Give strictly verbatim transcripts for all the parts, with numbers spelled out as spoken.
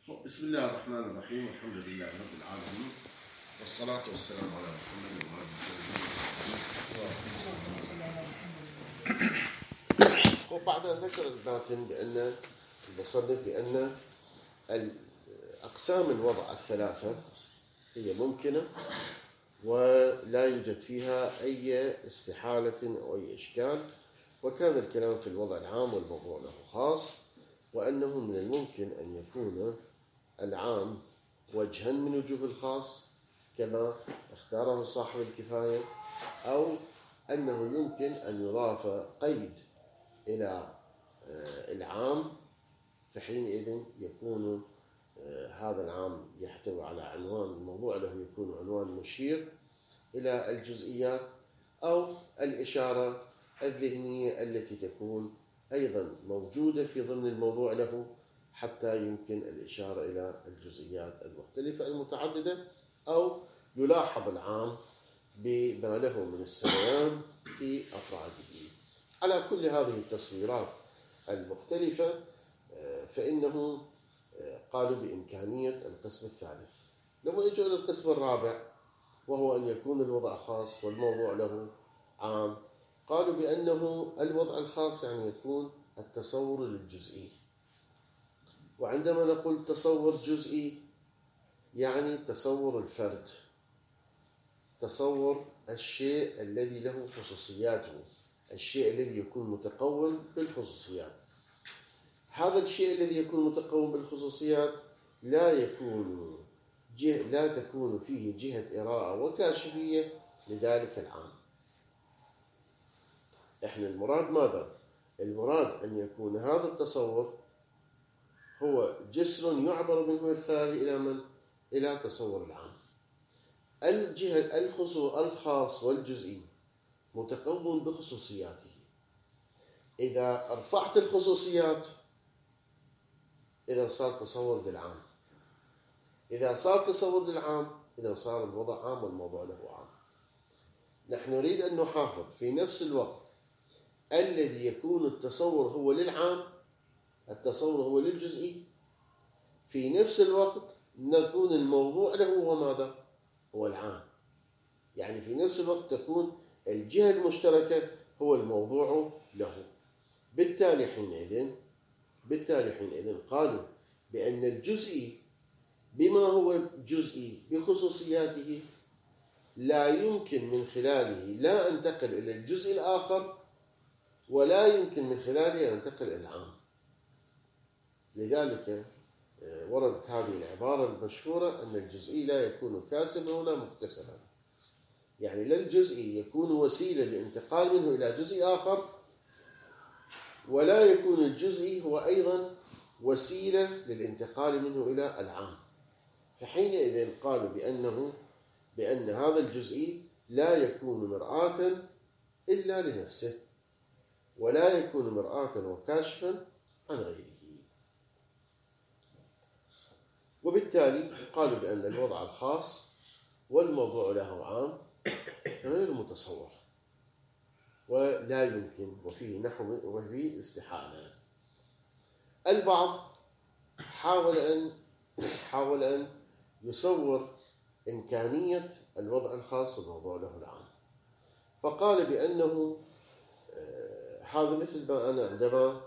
بسم الله الرحمن الرحيم، والحمد لله رب العالمين، والصلاة والسلام على محمد وعلى آله. وبعد أن ذكر الباطن بأن المصنف بأن أقسام الوضع الثلاثة هي ممكنة ولا يوجد فيها أي استحالة أو أي إشكال، وكان الكلام في الوضع العام والموضوع له خاص، وأنه من الممكن أن يكون العام وجها من وجوه الخاص كما اختاره صاحب الكفاية، أو أنه يمكن أن يضاف قيد إلى العام، فحينئذ يكون هذا العام يحتوي على عنوان، الموضوع له يكون عنوان مشير إلى الجزئيات، أو الإشارة الذهنية التي تكون أيضا موجودة في ضمن الموضوع له، حتى يمكن الإشارة إلى الجزئيات المختلفة المتعددة، أو يلاحظ العام بما له من السريان في أفراده. على كل هذه التصويرات المختلفة فإنه قالوا بإمكانية القسم الثالث. لما يجوا إلى القسم الرابع وهو أن يكون الوضع خاص والموضوع له عام، قالوا بأنه الوضع الخاص يعني يكون التصور الجزئي. وعندما نقول تصور جزئي يعني تصور الفرد، تصور الشيء الذي له خصوصياته، الشيء الذي يكون متقوم بالخصوصيات. هذا الشيء الذي يكون متقوم بالخصوصيات لا يكون جه لا تكون فيه جهة إراءة وكاشفية لذلك العام. إحنا المراد ماذا؟ المراد أن يكون هذا التصور هو جسر يعبر منه الخارج إلى من؟ إلى تصور العام. الجهة الخصوص الخاص والجزئي متقوم بخصوصياته. إذا رفعت الخصوصيات إذا صار تصور للعام، إذا صار تصور للعام إذا صار الوضع عام والموضوع له عام. نحن نريد أن نحافظ في نفس الوقت الذي يكون التصور هو للعام، التصور هو للجزئي، في نفس الوقت نكون الموضوع له هو ماذا؟ هو العام. يعني في نفس الوقت تكون الجهة المشتركة هو الموضوع له. بالتالي حينئذ بالتالي حينئذ قالوا بأن الجزئي بما هو جزئي بخصوصياته لا يمكن من خلاله لا أنتقل إلى الجزء الآخر، ولا يمكن من خلاله أن أنتقل إلى العام. لذلك وردت هذه العبارة المشهورة أن الجزئي لا يكون كاسبا ولا مكتسبا. يعني لا الجزئي يكون وسيلة لانتقال منه إلى جزء آخر، ولا يكون الجزئي هو أيضا وسيلة للانتقال منه إلى العام. فحينئذ قالوا بأنه بأن هذا الجزئي لا يكون مرآة إلا لنفسه، ولا يكون مرآة وكاشفا عن غيره. وبالتالي قالوا بأن الوضع الخاص والموضوع له عام غير متصور ولا يمكن، وفيه نحو وفيه استحالة. البعض حاول أن حاول أن يصور إمكانية الوضع الخاص والموضوع له العام، فقال بأنه هذا مثل ما أنا عندما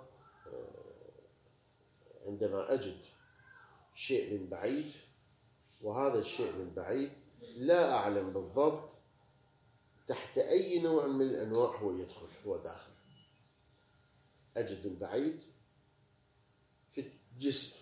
عندما أجد شيء من بعيد، وهذا الشيء من بعيد لا أعلم بالضبط تحت أي نوع من الأنواع هو يدخل هو داخل. أجد من بعيد في جسم،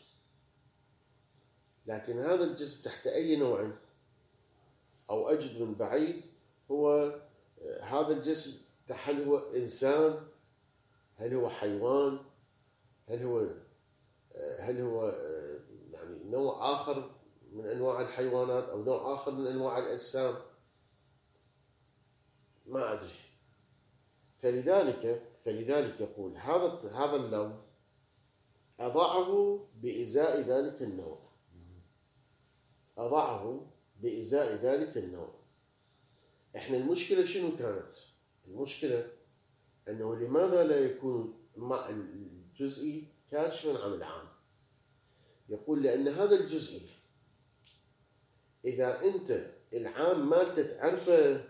لكن هذا الجسم تحت أي نوع، أو أجد من بعيد هو هذا الجسم هل هو إنسان، هل هو حيوان، هل هو هل هو يعني نوع آخر من أنواع الحيوانات أو نوع آخر من أنواع الأجسام، ما أدري. فلذلك فلذلك يقول هذا هذا اللفظ أضعه بإزاء ذلك النوع، أضعه بإزاء ذلك النوع. إحنا المشكلة شنو كانت؟ المشكلة أنه لماذا لا يكون مع الجزئي كاشفا عن العام؟ يقول لأن هذا الجزئي إذا أنت العام مالته تعرفه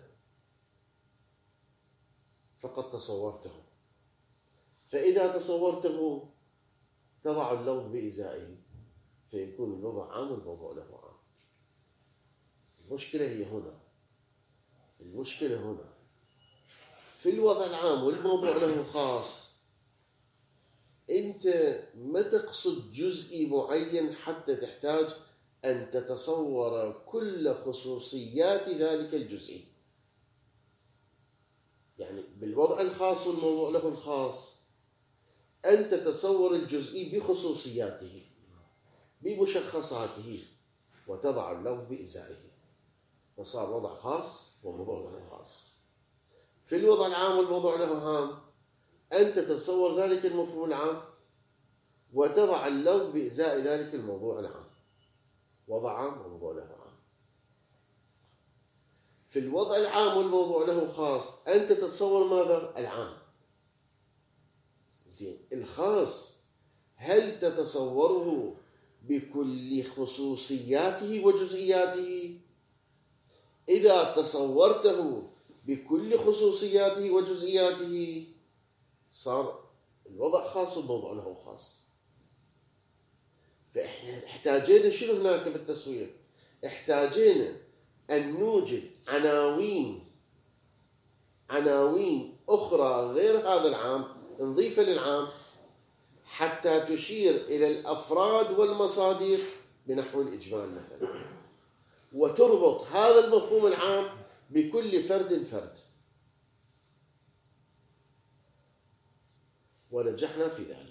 فقد تصورته، فإذا تصورته تضع اللفظ بإزائه فيكون الوضع عام والموضوع له عام. المشكلة هي هنا، المشكلة هنا في الوضع العام والموضوع له خاص. أنت ما تقصد جزئي معين حتى تحتاج أن تتصور كل خصوصيات ذلك الجزئي. يعني بالوضع الخاص والموضوع له الخاص أن تتصور الجزئي بخصوصياته بمشخصاته وتضع اللفظ بإزائه، فصار وضع خاص وموضوع له خاص. في الوضع العام والموضوع له عام أنت تتصور ذلك المفهوم العام وتضع اللفظ بإزاء ذلك الموضوع العام، وضع عام وموضوع له عام. في الوضع العام والموضوع له خاص أنت تتصور ماذا؟ العام. زين، الخاص هل تتصوره بكل خصوصياته وجزئياته؟ إذا تصورته بكل خصوصياته وجزئياته صار الوضع خاص والموضوع له خاص. فإحنا احتاجينا شنو هناك بالتصوير؟ احتاجينا أن نوجد عناوين عناوين أخرى غير هذا العام نضيفها للعام حتى تشير إلى الأفراد والمصادر بنحو الإجمال مثلا، وتربط هذا المفهوم العام بكل فرد فرد، ونجحنا في ذلك.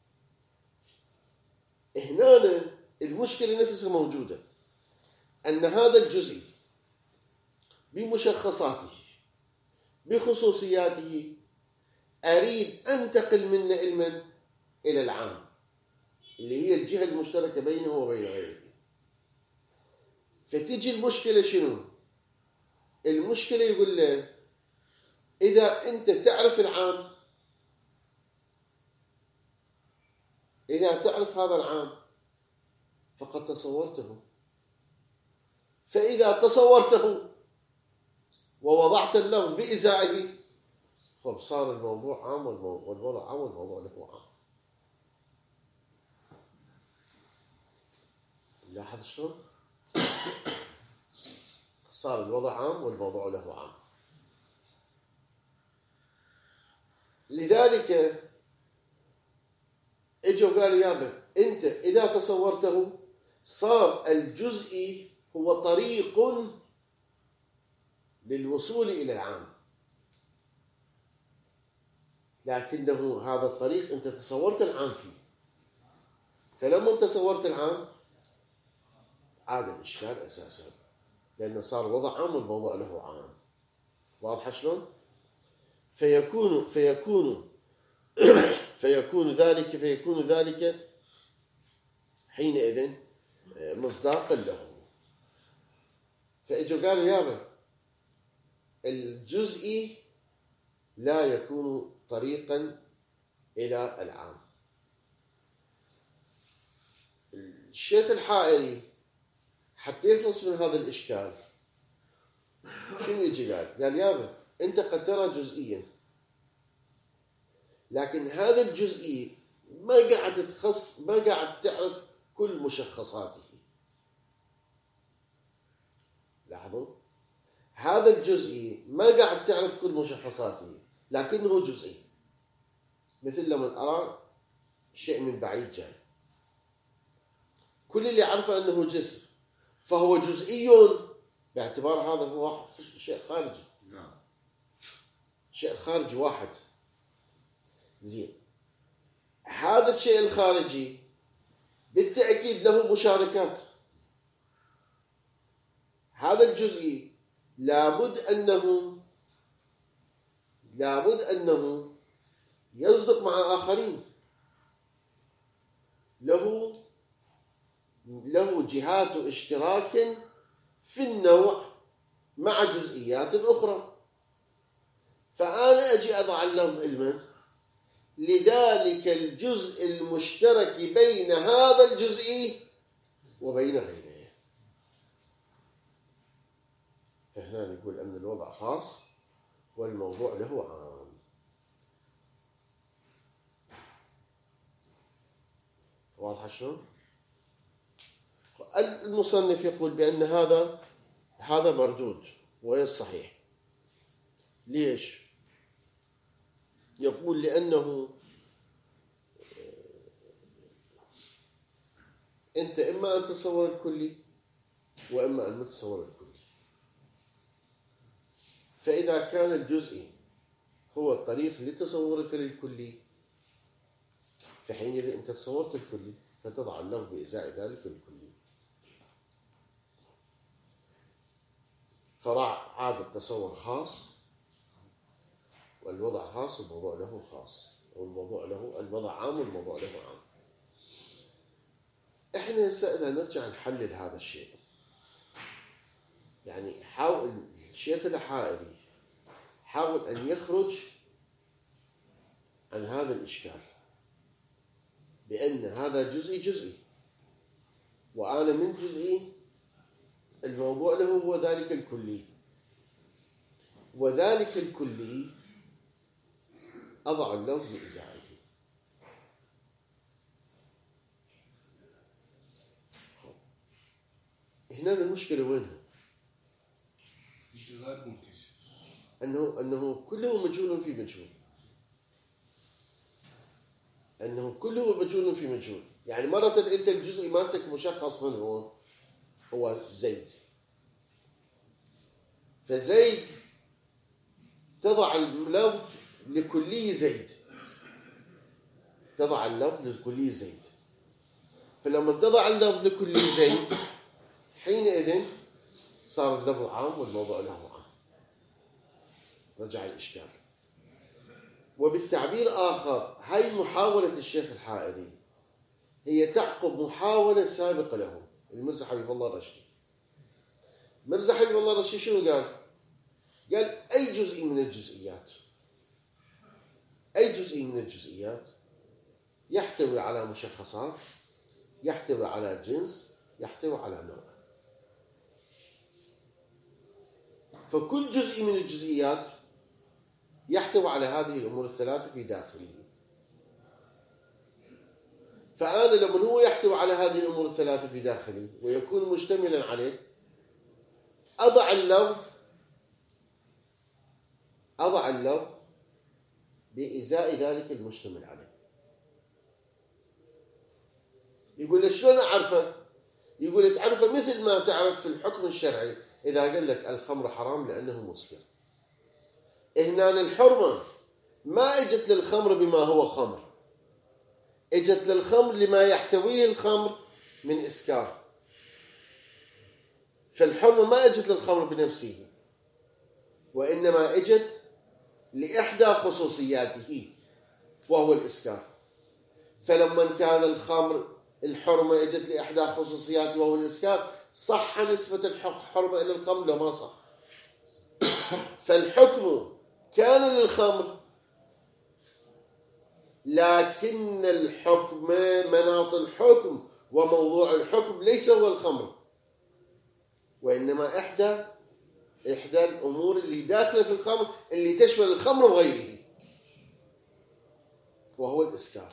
هنا المشكلة نفسها موجودة، أن هذا الجزء بمشخصاته بخصوصياته أريد أنتقل منه علما إلى العام اللي هي الجهة المشتركة بينه وبين غيره. فتجي المشكلة شنو؟ المشكلة يقول له إذا أنت تعرف العام، إذا تعرف هذا العام فقد تصورته، فإذا تصورته ووضعت اللفظ بإزائه خب صار الموضوع عام والوضع عام والموضوع له عام. لاحظ شلون؟ صار الوضع عام والموضوع له عام. لذلك اجوا قالوا يابا انت اذا تصورته صار الجزئي هو طريق للوصول الى العام، لكنه هذا الطريق انت تصورت العام فيه، فلما انت تصورت العام عاد الاشكال اساسا، لانه صار وضع عام والموضوع له عام. واضح شلون؟ فيكون فيكون فيكون ذلك فيكون ذلك حينئذ مصداقا له. فاجوا قالوا يابا الجزئي لا يكون طريقا الى العام. الشيخ الحائري حتى يخلص من هذا الاشكال شنو يجي قال؟ قال يابا انت قد ترى جزئيا، لكن هذا الجزئي ما قاعد تخص ما قاعد تعرف كل مشخصاته. لاحظوا، هذا الجزئي ما قاعد تعرف كل مشخصاته لكنه جزئي، مثل لما أرى شيء من بعيد جاي، كل اللي أعرفه أنه جسم فهو جزئي باعتبار هذا هو شيء خارجي، شيء خارجي واحد. زين، هذا الشيء الخارجي بالتأكيد له مشاركات. هذا الجزئي لابد أنه لابد أنه يصدق مع آخرين، له له جهات اشتراك في النوع مع جزئيات أخرى. فأنا أجي أضع اللفظ علما لذلك الجزء المشترك بين هذا الجزء وبين غيره. فهنا نقول أن الوضع خاص والموضوع له عام. واضح شلون؟ المصنف يقول بأن هذا هذا مردود وغير صحيح. ليش؟ يقول لأنه أنت إما أن تتصور الكلي وإما أن تتصور الكلي. فإذا كان الجزئي هو الطريق لتصورك للكلي، فحينئذ أنت تصورت الكلي فتضع له بإزاء ذلك الكلي. فراع هذا التصور خاص والوضع خاص والموضوع له خاص، والموضوع له الوضع عام والموضوع له عام. احنا هسه اذا نرجع نحلل هذا الشيء، يعني حاول الشيخ الحائري حاول ان يخرج عن هذا الاشكال بان هذا جزئي جزئي وانا من جزئي الموضوع له هو ذلك الكلي، وذلك الكلي أضع اللوح بإزائه. هنا المشكلة وينها؟ غير منكشف. أنه أنه كله مجهول في مجهول. أنه كله مجهول في مجهول. يعني مرة أنت الجزء مالتك مشخص من هو؟ هو زيد. فزيد تضع اللفظ لكلي زيد، تضع اللفظ لكلي زيد. فلما تضع اللفظ لكلي زيد حينئذ صار اللفظ عام والموضوع له عام. رجع الإشكال. وبالتعبير آخر، هاي محاولة الشيخ الحائري هي تعقب محاولة سابقة له المرزا حبيب الله الرشدي. مرزا حبيب الله الرشدي شنو قال؟ قال أي جزء من الجزئيات أي جزء من الجزئيات يحتوي على مشخصات، يحتوي على جنس، يحتوي على نوع. فكل جزء من الجزئيات يحتوي على هذه الأمور الثلاثة في داخله. فأنا لما هو يحتوي على هذه الأمور الثلاثة في داخله ويكون مشتملا عليه، أضع اللفظ أضع اللفظ بإزاء ذلك المشتمل عليه. يقول شلون أعرفه؟ يقول تعرفه مثل ما تعرف في الحكم الشرعي إذا قال لك الخمر حرام لأنه مسكر. هنا الحرمة ما اجت للخمر بما هو خمر، اجت للخمر لما يحتويه الخمر من إسكار. فالحرمة ما اجت للخمر بنفسه، وإنما اجت لإحدى خصوصياته وهو الإسكار. فلما كان الخمر الحرمة اجت لإحدى خصوصياته وهو الإسكار، صح نسبة الحرمة إلى الخمر لو ما صح. فالحكم كان للخمر، لكن الحكم مناط الحكم وموضوع الحكم ليس هو الخمر، وإنما إحدى إحدى الأمور اللي داخلة في الخمر اللي تشمل الخمر وغيره، وهو الإسكار.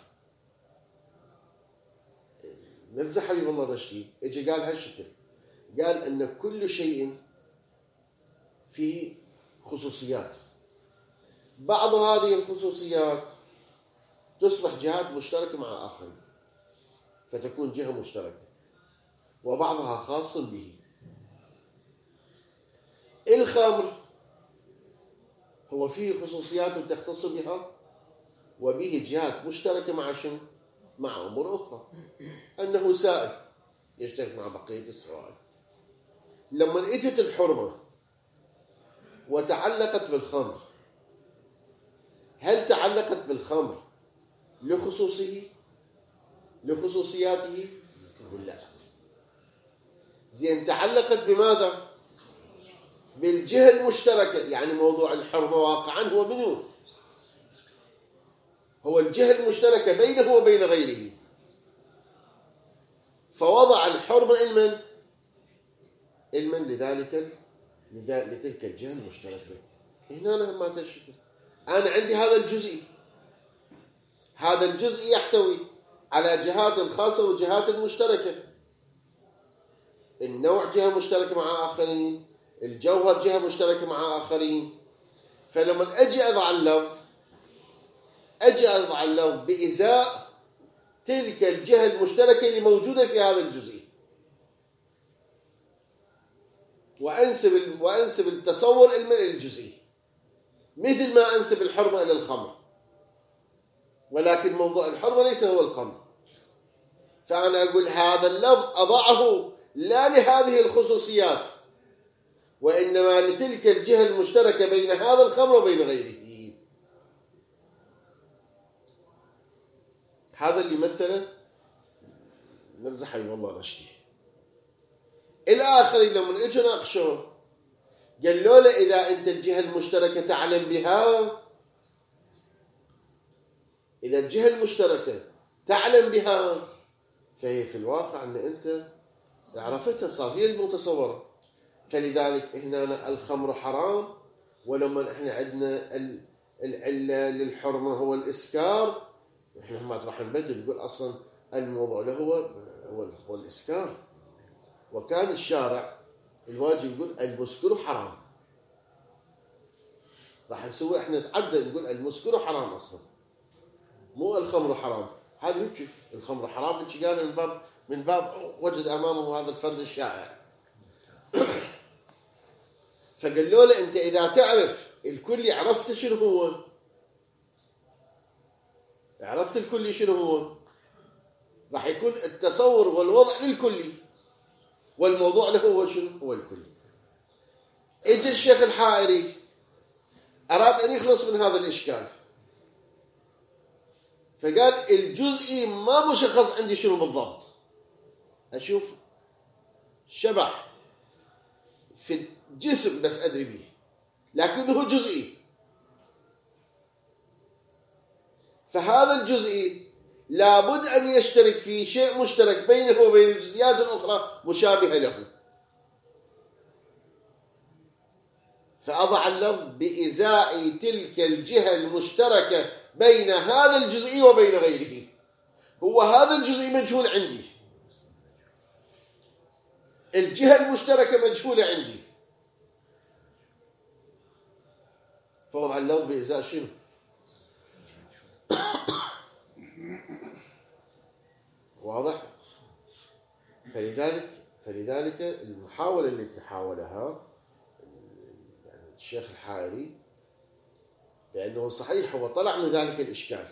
مرزا حبيب الله الرشدي اجى قال هالشكل، قال أن كل شيء فيه خصوصيات، بعض هذه الخصوصيات تصبح جهات مشتركة مع آخرين فتكون جهة مشتركة، وبعضها خاص به. الخمر هو فيه خصوصيات تختص بها وبه جهات مشتركة مع شنو؟ مع أمور أخرى. أنه سائل يشترك مع بقية السوائل. لما اجت الحرمة وتعلقت بالخمر، هل تعلقت بالخمر لخصوصه لخصوصياته ولا؟ زين تعلقت بماذا؟ بالجهة المشتركة. يعني موضوع الحرمة واقعا هو منو؟ هو الجهة المشتركة بينه وبين غيره، فوضع الحرمة علما علما لذلك لتلك الجهة المشتركة. هنا لما تشكل أنا عندي هذا الجزئي، هذا الجزء يحتوي على جهات خاصة وجهات مشتركة. النوع جهة مشتركة مع آخرين، الجوهر جهة مشتركة مع آخرين. فلما أجي أضع اللفظ أجي أضع اللفظ بإزاء تلك الجهة المشتركة اللي موجودة في هذا الجزء، وأنسب وأنسب التصور إلى الجزئي، مثل ما أنسب الحرمة إلى الخمر، ولكن موضوع الحرمة ليس هو الخمر. فأنا أقول هذا اللفظ أضعه لا لهذه الخصوصيات، وإنما لتلك الجهة المشتركة بين هذا الخمر وبين غيره. هذا اللي مثله مرزا حبيب الله رشدي. الآخرين لما اجوا ناقشوه قالوا له إذا أنت الجهة المشتركة تعلم بها، إذا الجهة المشتركة تعلم بها فهي في الواقع أن أنت عرفتها، صار هي المتصورة. فلذلك هنا الخمر حرام، ولما احنا عندنا العلة للحرمة هو الإسكار، احنا ما راح نبدل نقول أصلا الموضوع له هو هو, هو الإسكار. وكان الشارع الواجب يقول المسكر حرام، راح نسوي احنا نتعدى نقول المسكر حرام اصلا، مو الخمر حرام. هذا يمشي الخمر حرام يمشي قال من باب من باب وجد امامه هذا الفرد الشائع. فقالوا له انت اذا تعرف الكل عرفت شنو هو، عرفت الكل شنو هو، راح يكون التصور والوضع للكلي، والموضوع له هو شنو هو الكلي. اجى الشيخ الحائري أراد أن يخلص من هذا الإشكال، فقال الجزئي ما مشخص عندي شنو بالضبط، أشوف شبح في الجسم بس أدري به، لكنه جزئي. فهذا الجزئي لابد أن يشترك في شيء مشترك بينه وبين الجزئيات الأخرى مشابهة له. فأضع اللفظ بإزاء تلك الجهة المشتركة بين هذا الجزئي وبين غيره. هو هذا الجزئي مجهول عندي، الجهة المشتركة مجهولة عندي، فوضع اللفظ بإزاء شنو؟ واضح؟ فلذلك فلذلك المحاولة التي حاولها الشيخ الحائري، لأنه صحيح هو طلع من ذلك الإشكال،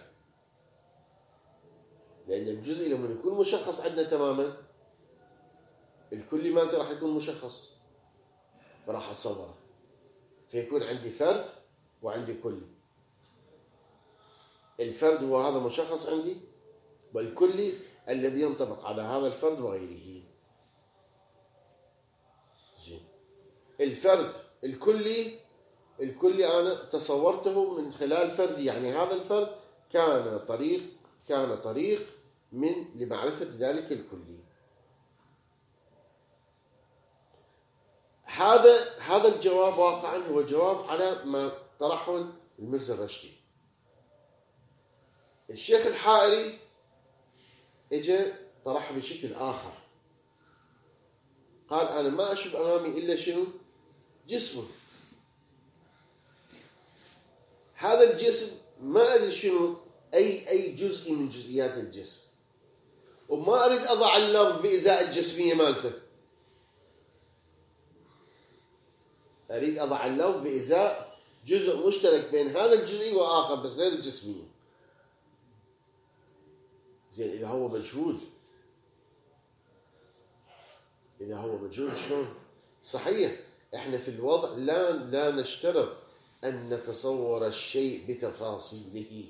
لأن الجزء لما يكون مشخص عندنا تماما الكل مالته راح يكون مشخص، فراح أتصوره، فيكون عندي فرد وعندي كل. الفرد هو هذا مشخص عندي، والكلي الذي ينطبق على هذا الفرد وغيره. زين. الفرد الكلي الكلي أنا تصورته من خلال فردي، يعني هذا الفرد كان طريق كان طريق من لمعرفة ذلك الكلي. هذا هذا الجواب واقعا هو جواب على ما طرحه المرزا الرشدي. الشيخ الحائري اجى طرح بشكل آخر، قال أنا ما أشوف أمامي إلا شنو؟ جسمه. هذا الجسم ما أدري شنو أي أي جزء من جزئيات الجسم، وما أريد أضع اللفظ بإزاء الجسمية مالته، أريد أضع اللفظ بإزاء جزء مشترك بين هذا الجزئي وآخر بس غير الجسمية. زين، إذا هو مجهول إذا هو مجهول شلون؟ صحيح إحنا في الوضع لا لا نشترط أن نتصور الشيء بتفاصيله،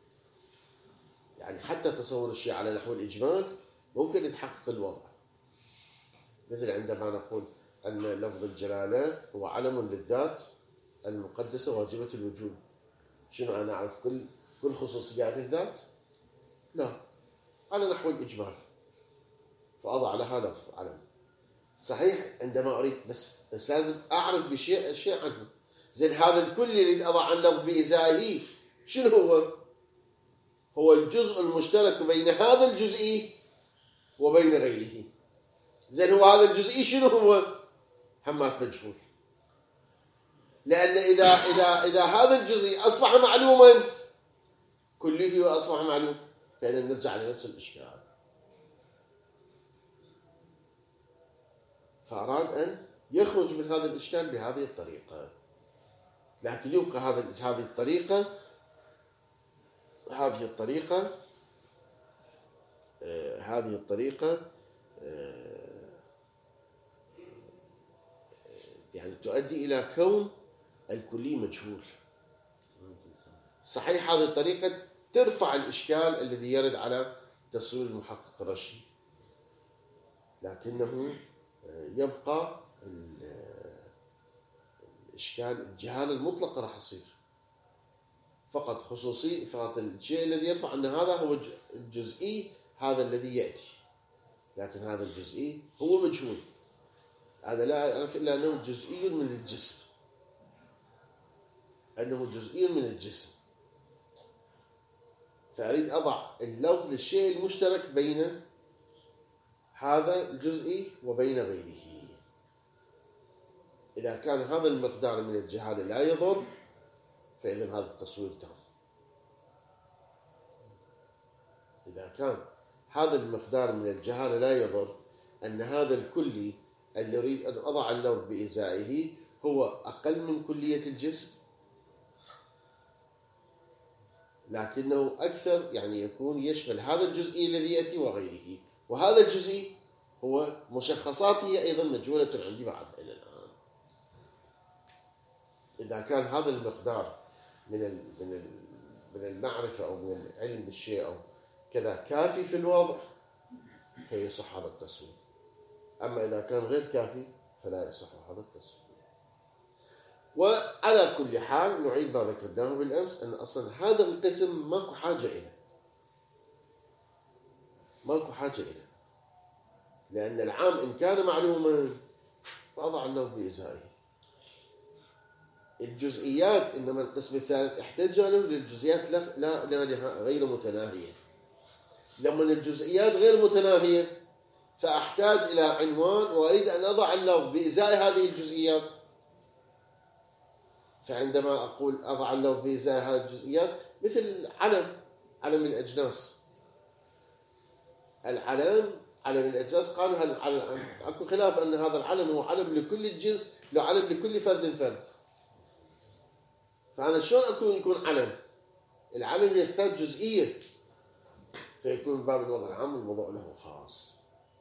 يعني حتى تصور الشيء على نحو الإجمال ممكن يتحقق الوضع، مثل عندما نقول أن لفظ الجلالة هو علم للذات المقدسة واجبة الوجود. شنو أنا أعرف كل كل خصوصيات الذات؟ لا، على نحو الإجمال، فأضع لها لفظ علم. صحيح عندما أريد بس بس لازم أعرف بشيء شيء عنه. زين هذا الكل اللي أضع عن لفظ بإزائه شنو هو؟ هو الجزء المشترك بين هذا الجزئي وبين غيره. زين هو هذا الجزئي شنو هو؟ همات مجهول. لأن إذا إذا إذا هذا الجزئي أصبح معلوما كله أصبح معلوم، فإذا نرجع لنفس الإشكال. فأراد أن يخرج من هذا الإشكال بهذه الطريقة، لكن يبقى هذا هذه الطريقة هذه الطريقة آه هذه الطريقة آه يعني تؤدي إلى كون الكلي مجهول. صحيح هذه الطريقة ترفع الإشكال الذي يرد على تصوير المحقق الرشدي، لكنه يبقى الإشكال الجهالة المطلقة راح يصير. فقط خصوصي فقط الشيء الذي يرفع أن هذا هو الجزئي، هذا الذي يأتي، لكن هذا الجزئي هو مجهول. هذا لا يعرف إلا أنه جزئي من الجسم، أنه جزئي من الجسم. فأريد أضع اللفظ للشيء المشترك بين هذا الجزئي وبين غيره. إذا كان هذا المقدار من الجهالة لا يضر، فإذا هذا التصوير تام. إذا كان هذا المقدار من الجهالة لا يضر، أن هذا الكلي اللي أريد أن أضع اللفظ بإزائه هو أقل من كلية الجسم، لكنه أكثر، يعني يكون يشمل هذا الجزئي الذي يأتي وغيره، وهذا الجزئي هو مشخصاته أيضا مجهولة عندي بعد إلى الآن. إذا كان هذا المقدار من من من المعرفة أو من العلم بالشيء أو كذا كافي في الوضع، فيصح هذا التصوير. أما إذا كان غير كافي فلا يصح هذا التصوير. وعلى كل حال نعيد ما ذكرناه بالأمس، أن أصلا هذا القسم ماكو حاجة إليه، ماكو حاجة إليه، لأن العام إن كان معلوما فأضع اللفظ بإزائه. الجزئيات إنما القسم الثالث احتاج له للجزئيات لا لا لا غير متناهية. لما الجزئيات غير متناهية فأحتاج إلى عنوان وأريد أن أضع اللفظ بإزاء هذه الجزئيات. فعندما أقول أضع اللفظ بإزاء هذه الجزئيات، مثل علم علم الأجناس. العلم علم الأجناس قالوا هل أكو خلاف أن هذا العلم هو علم لكل الجنس، لا علم لكل فرد فرد. فأنا شلون أكون يكون علم؟ العلم يحتاج جزئية، فيكون باب الوضع العام والوضع له خاص،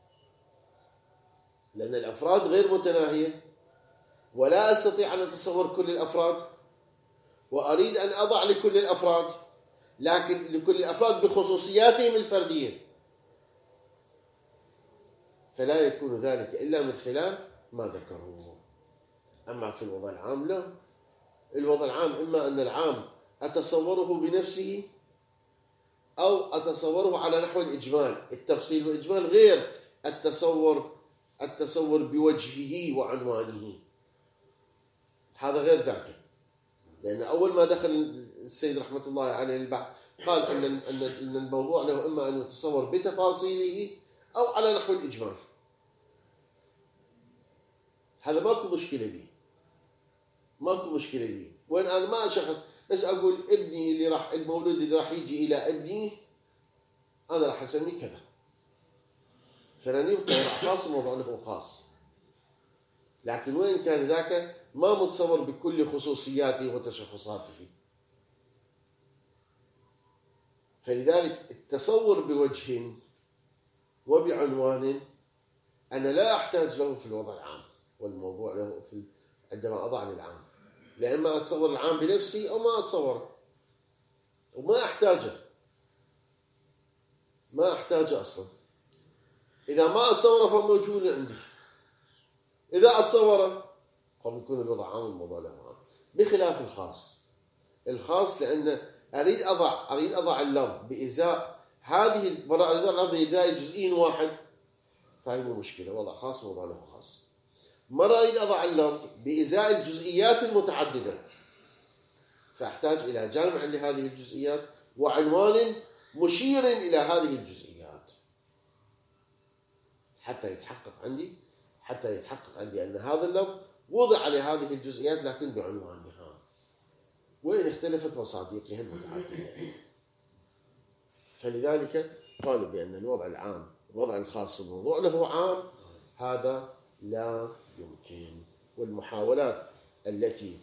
لأن الأفراد غير متناهية، ولا أستطيع أن أتصور كل الأفراد، وأريد أن أضع لكل الأفراد، لكن لكل الأفراد بخصوصياتهم الفردية، فلا يكون ذلك إلا من خلال ما ذكروه. أما في الوضع العام لا، الوضع العام إما أن العام أتصوره بنفسه أو أتصوره على نحو الإجمال. التفصيل والإجمال غير التصور التصور بوجهه وعنوانه، هذا غير ذاك. لأن أول ما دخل السيد رحمة الله عليه البحث قال أن أن الموضوع له إما أن يتصور بتفاصيله أو على نحو الإجمال. هذا ماكو مشكلة به، ماكو مشكلة به. وين أنا ما أشخص بس أقول ابني اللي راح المولود اللي راح يجي إلى ابني أنا راح أسميه كذا، فلن يبقى خاص الموضوع له خاص. لكن وين كان ذاك ما متصور بكل خصوصياته وتشخصاته. فلذلك التصور بوجه وبعنوان أنا لا أحتاج له في الوضع العام، والموضوع له في عندما أضع للعام، لأما أتصور العام بنفسي أو ما أتصوره، وما أحتاجه، ما أحتاجه أصلا. إذا ما أتصوره فموجود عندي، إذا أتصوره قد يكون الوضع عام والموضوع له عام، بخلاف الخاص. الخاص لأن أريد أضع أريد أضع اللفظ بإزاء هذه مرة أريد أضع بإزاء جزئين واحد، فهي مو مشكلة، وضع خاص ووضع له خاص. مرة أريد أضع اللفظ بإزاء الجزئيات المتعددة، فأحتاج إلى جامع لهذه الجزئيات وعنوان مشير إلى هذه الجزئيات حتى يتحقق عندي حتى يتحقق عندي أن هذا اللفظ وضع لهذه الجزئيات لكن بعنوانها وإن اختلفت مصادقها المتعددة. فلذلك قالوا بأن الوضع العام الوضع الخاص الموضوع له عام هذا لا يمكن. والمحاولات التي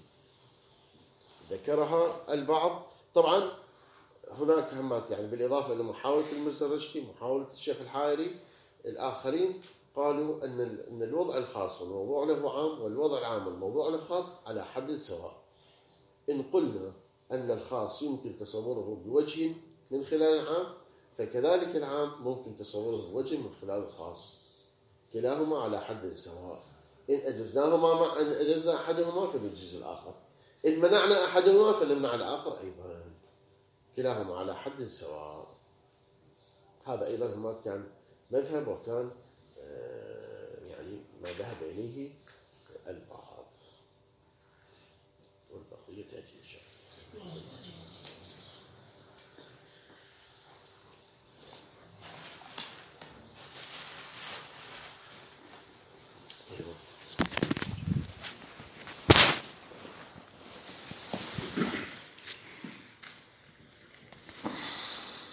ذكرها البعض طبعا هناك همات، يعني بالإضافة إلى محاولة المرسل الرشدي، محاولة الشيخ الحائري، الآخرين قالوا أن أن الوضع الخاص والموضوع له عام والوضع العام والموضوع له خاص على حد سواء. إن قلنا أن الخاص يمكن تصوره بوجه من خلال العام، فكذلك العام ممكن تصوره بوجه من خلال الخاص، كلاهما على حد سواء. إن أجزناهما مع أن أجزنا أحدهما فنجز الآخر، إن منعنا أحدهما فنمنع الآخر أيضا، كلاهما على حد سواء. هذا أيضا هما كان مذهب وكان يعني ما ذهب إليه البعض.